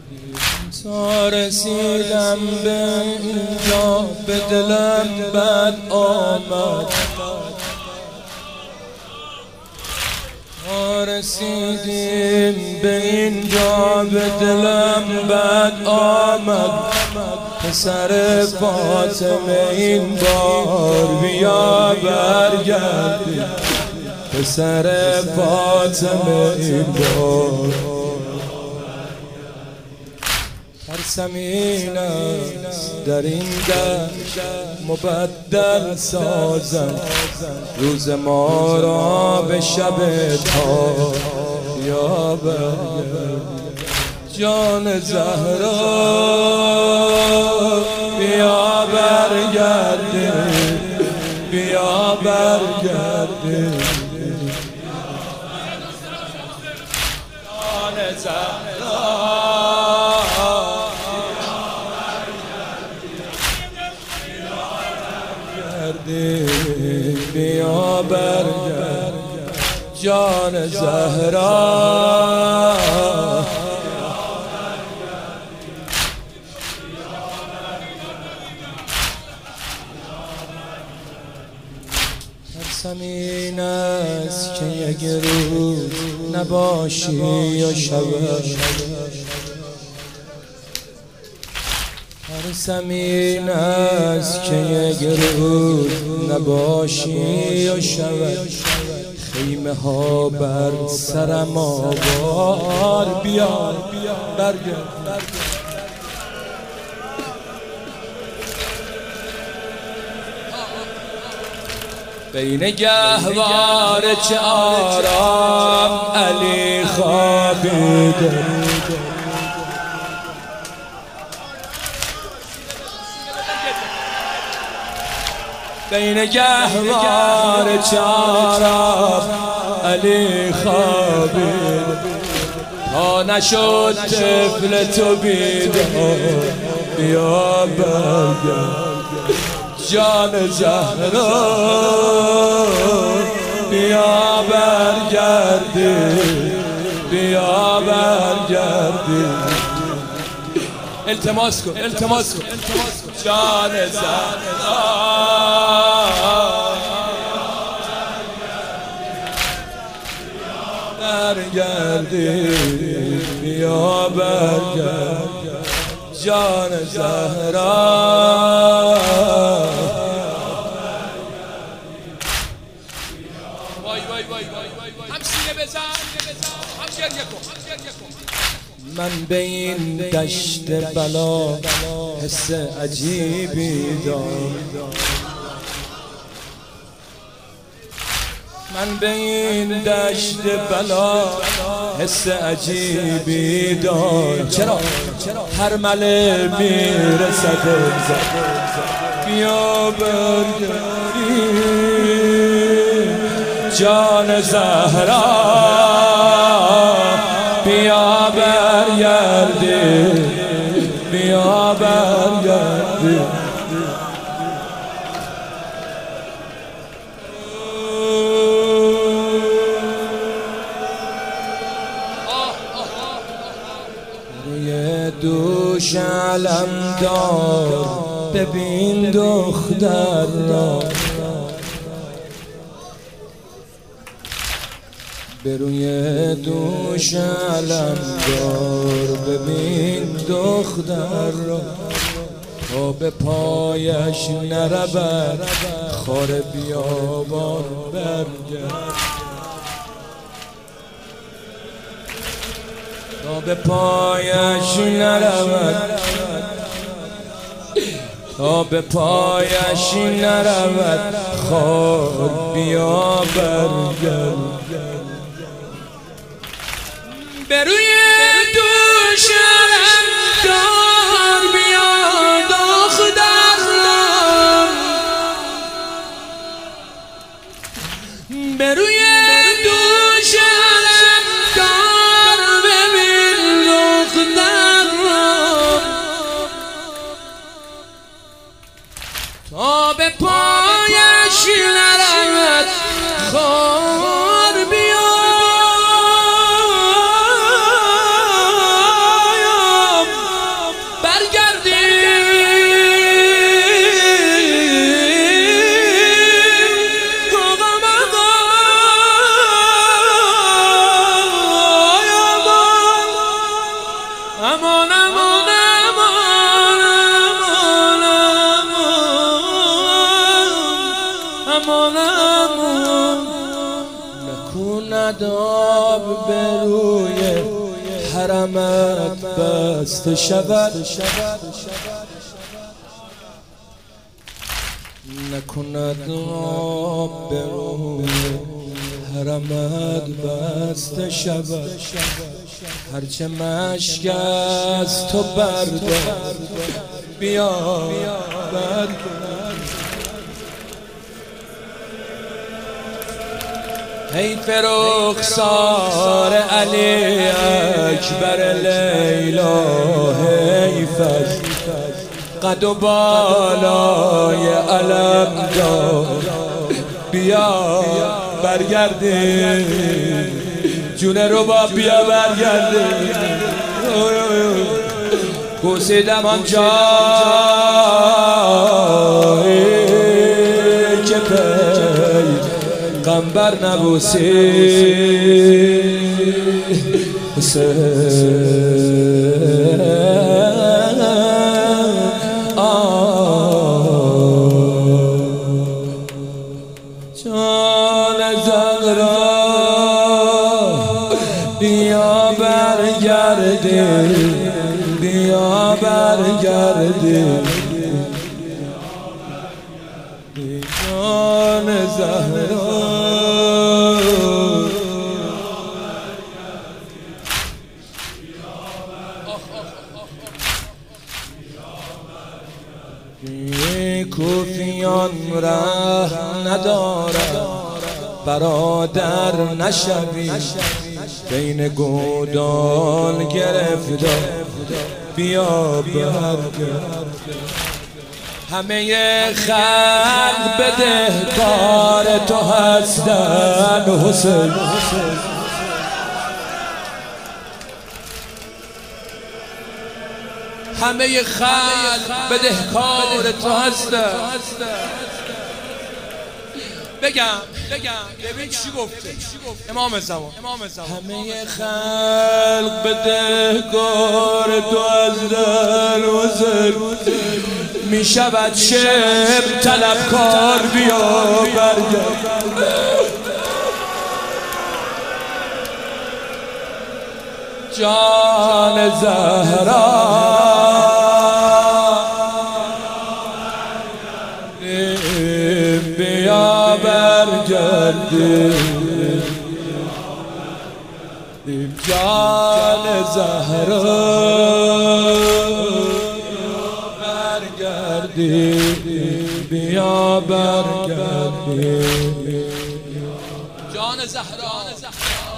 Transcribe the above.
تا رسیدم به اینجا به دلم بد آمد، تا رسیدیم به اینجا به دلم بد آمد. پسر فاطمه این بار بیا برگردی، پسر فاطمه این بار. ترسم این است در این دشت مبدل سازم روز ما را به شب تار. یا جان زهرا بیا برگردی، بیا برگردی، جان زهرا بیا برگرد، جان زهرا. ترسم این است که یک روز نباشی یا شود، ترسم این است که یک روز نباشی یا شود. خیمه ها بر سرم آوار، بیار برگرد. بین گهوار چه آرام علی خوابیده، بین گهوار چه آرام علی خوابیده. تا نشد طفل تو بیدار، بیا برگرد، جان زهرا بیا برگردی، بیا برگردی. التماس کن، التماس کن، جان زهرا برگردی، بیا برگرد، جان زهرا. من به این دشت بلا حس عجیبی دارم، من به این دشت بلا حس عجیبی دارم. چرا؟ هر مله میرسد بیا برگردی، جان زهرا بیا برگردی، بیا برگردی. روی دوش علم دار ببین دختر را، به روی دوش علم دار ببین دختر را. تا به پایش نرود خار بیابان برگرد، تا به پایش نرود، تا به پایش نرود خار بیا برگرد. به روی دوش علم دار بیا دختر را، به روی دوش علم دار ببین دختر را. تا به پایش نرود خار بیا امان امان امان امان امان نکند آب به روی حرمت بسته شود نکند آب به روی حرمت بسته شود هرچه مشک از تو بردار بیا حیف رخسار علی اکبر لیلا حیف از قد و بالای علم دار بیا برگرده جون رباب بیا برگرده گوسیدم آنجا که پیغمبر نبوسی جان زهرا بیا برگرده بیا برگرده جان زهرا کوفیان ره ندارد برادر نشوی بین گودال گرفته بیا برگرد همه خلق بدهکار تو هستن حسین همه خلق بدهکار تو هستن بگم ببین چی گفته امام زمان همه خلق بدهکار تو هستن حسین می شود شب طلبکار بیا برگرد جان زهرا بیا برگردی جان زهرا برگردی بیا برگردی جان زهرا